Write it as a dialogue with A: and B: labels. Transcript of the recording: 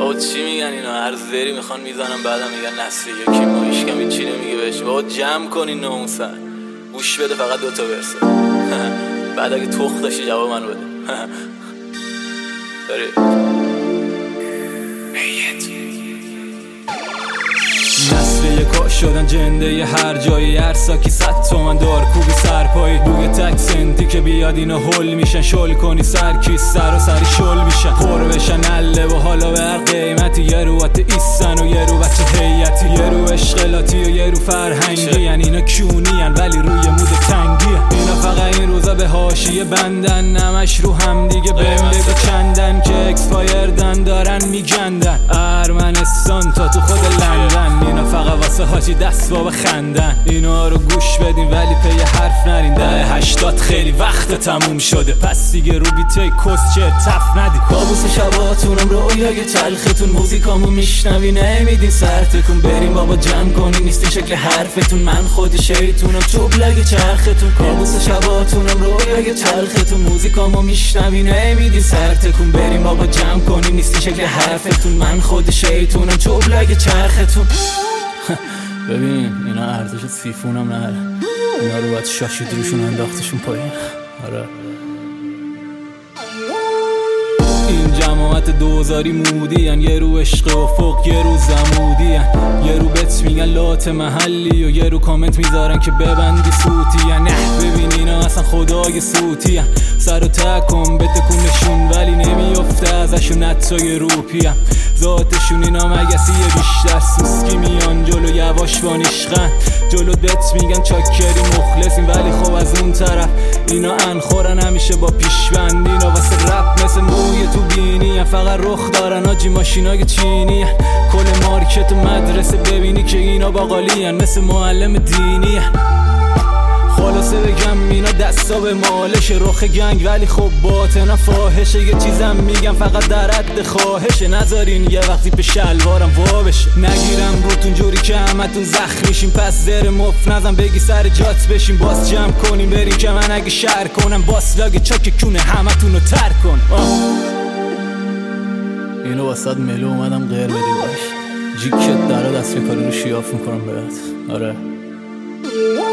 A: بابا چی میگن اینا؟ هر زری میخوان میزنن بعدم میگن نسلی یکی ما هیچ کمی چی نمیگه بهش. بابا جمع کنین ناموسن، گوش بده فقط دوتا برسه. بعد اگه تخت داشتی جواب منو بده. داری
B: نسل یکا شدن جنده ی هر جایی، هر ساکی 100 تومن دار کوبی سرپایی روی تک سنتی که بیاد اینا هل میشن. شل کنی سرکی سر و سری شل میشن، پر بشن اله و حالا به هر قیمتی. یه رو ایستن و یه رو بچه هیئتی، یه رو اشغالاتی و یه رو فرهنگی. یعنی اینا کونی ان ولی روی مود تنگی ان. اینا فقط این روزا به حاشیه بندن، نمش رو هم دیگه بهم بگو چندن که اکسپایردن دارن میگندن. ارمنستان تا تو خود لندن، اینا فقط واسه حاجی دست باب خندن. اینا رو گوش بدین ولی پی حرف نرین. 80 خیلی وقت تموم شده، پس دیگه رو بیتای کس چه تف ندید.
A: کابوس شباتونم رویای تلختون، موزیکامو میشنوی نمیدین سر تکون. بریم بابا جمع کنین نیستی شکل حرفتون، من خود شیطونم چوب لگه چرختون. کابوس شباتونم رویای تلختون، موزیکامو میشنوی نمیدین سر تکون. بریم بابا جمع کنین نیستی شکل حرفتون، من خود شیطونم چوب لگه چرختون.
B: ببین اینا ارزش سیفونم نره، اینا رو باید شاشید روشون انداختشون پایین. آره این جماعت دوزاری مودی ان، یه رو عشق افق یه رو زمودی ان. یه رو بت میگن لات محلی و یه رو کامنت میذارن که ببندی سوتی ان. نه ببین اینا اصلا خدای سوتی ان، سر و تکن بتکونشون ولی نمیافته ازشون حتی روپی ان. ذاتشون اینا مگسیه بیشتر سوسکی میان جلو یواش بانیشغن. جلو بت میگن چاکری مخلصیم ولی خب از اون طرف اینا انخورن همیشه با پیشبند. اینا واسه رپ مثل موی تو بینی، فقط رخ دارن آجی ماشینای چینی. کل مارکت و مدرسه ببینی که اینا باقالی ان، مثل معلم دینی. خلاصه بگم اینا دستا به مالش رخ گنگ ولی خب باطنا فاحشه. یه چیزم میگم فقط در حد خواهشه، نذارین یه وقتی به شلوارم وا بشه. نگیرم روتون جوری که همتون زخمیشین، پس زر مف نزن بگی سر جات بشین. باز جمع کنیم بریم که من اگه شر کنم باسلاگ چاک کونه همتون رو تر کن. اینو واسد ملو اومدم غیر بدی باش، جیکت داره دست کاری رو شیاف میکنم بهت. آره